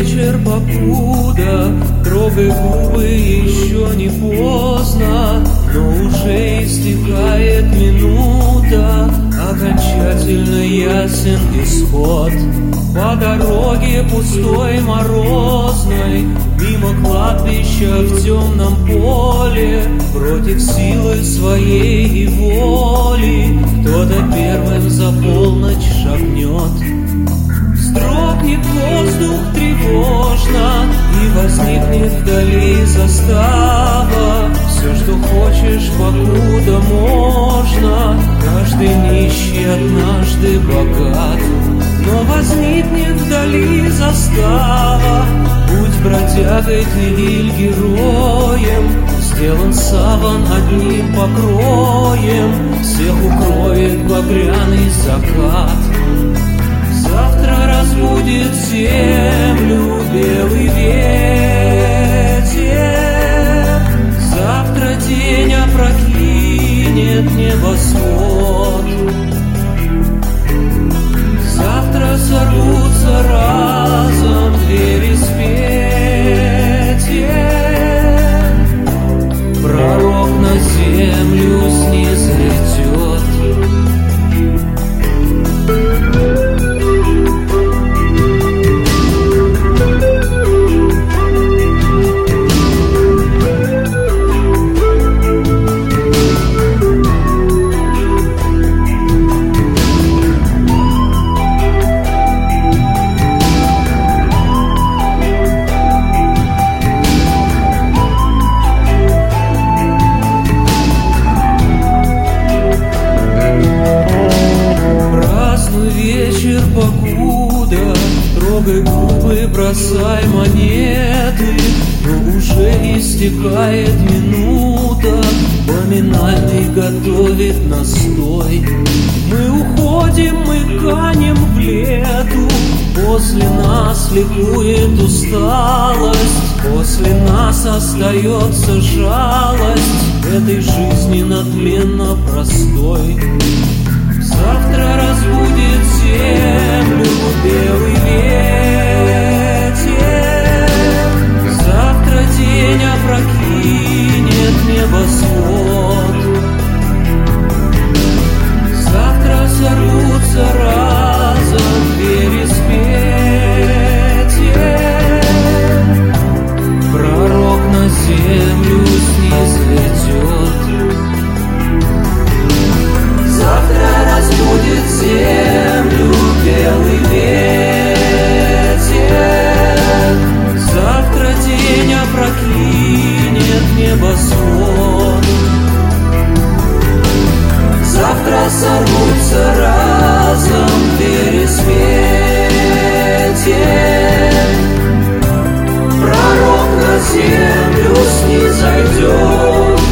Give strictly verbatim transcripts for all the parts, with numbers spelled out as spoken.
вечер, покуда трогай губы, еще не поздно, но уже истекает минута, окончательно ясен исход. По дороге пустой морозной, мимо кладбища в темном поле, против силы своей и воли, кто-то первым за полночь шагнет. Вздрогнет воздух тревожно, и возникнет вдали застава. Все, что хочешь, покуда можно, каждый нищий однажды богат. Но возникнет вдали застава, будь бродягой ты или героем, сделан саван одним покроем, всех укроет багряный закат. Завтра разбудит землю белый ветер, завтра день опрокинет небосвод, завтра сорвутся разом двери с петель, пророк на землю снизойдет. Покуда трогай губы, бросай монеты, но уже истекает минута, поминальный готовит настой. Мы уходим, мы канем в лету, после нас ликует усталость, после нас остается жалость этой жизни надленно простой. Завтра разбудит землю белый ветер, завтра день опрокинет небосвод, завтра сорвутся разом двери с петель, пророк на землю снизойдет. Завтра разбудит землю белый ветер, завтра день опрокинет небосвод, завтра сорвутся разом двери с петель, пророк на землю снизойдет.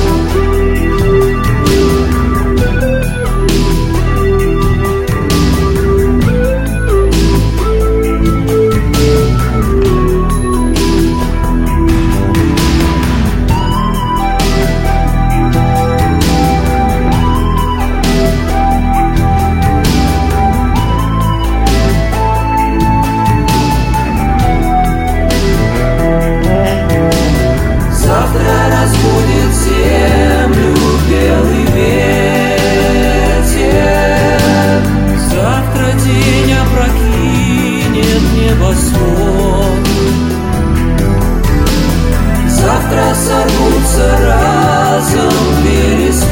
Завтра сорвутся разом двери с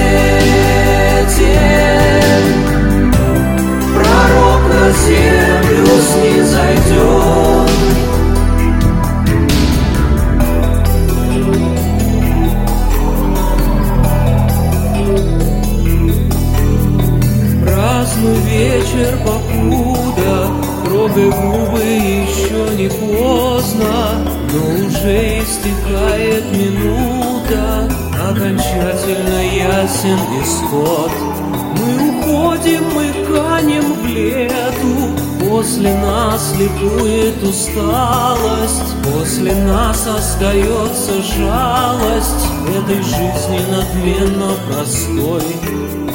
петель, пророк на землю снизойдет. Празднуй вечер, покуда трогай губы, еще не поздно, но уже истекает минута, окончательно ясен исход. Мы уходим, мы канем в лету, после нас ликует усталость, после нас остается жалость этой жизни надменно простой.